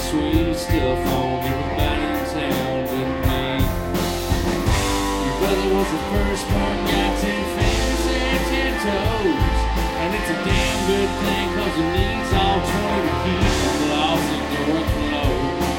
sweet stuff on everybody in town but me. Your brother was the first born, got 10 fingers and 10 toes. And it's a damn good thing, cause it needs all 20 to keep from lost in the workflow.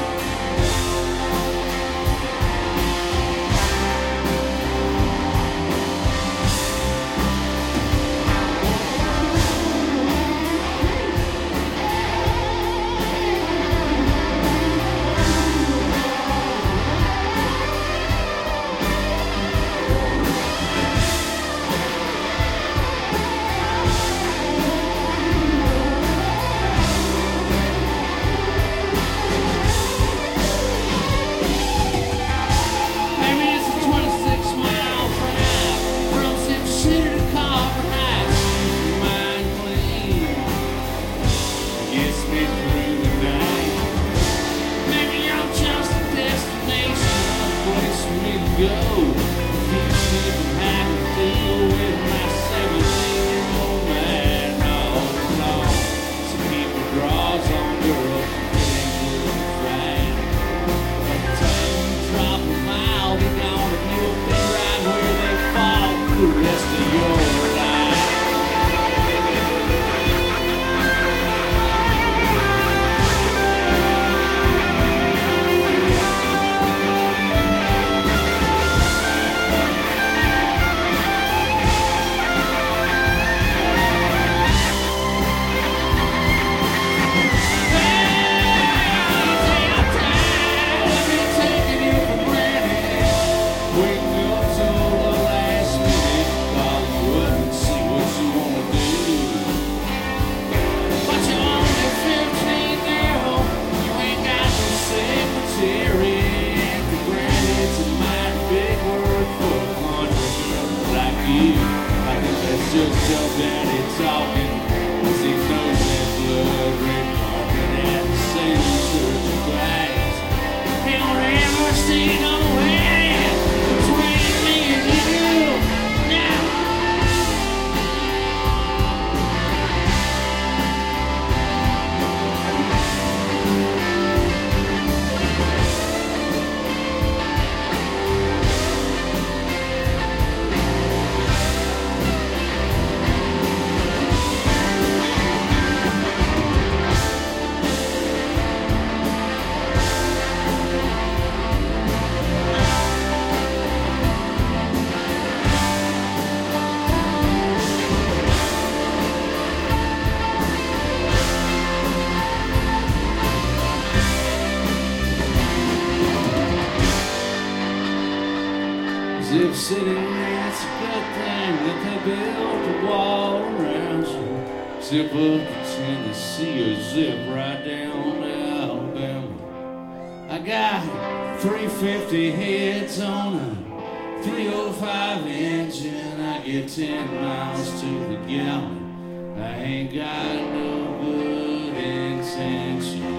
Go. Keep me from having to deal with my 17-year-old man. No. Some people draws on girls getting good fine. By the time you drop them out, they're gonna you'll be right where they fall the rest of your life. Just tell Daddy talking, cause he knows that blood red carpet at the same church of Christ. He don't ever see no way between me and you now. Zip City, it's a good thing that they built a wall around you. Zip up to Tennessee or zip right down to Alabama. I got 350 heads on a 305 engine. I get 10 miles to the gallon. I ain't got no good intention.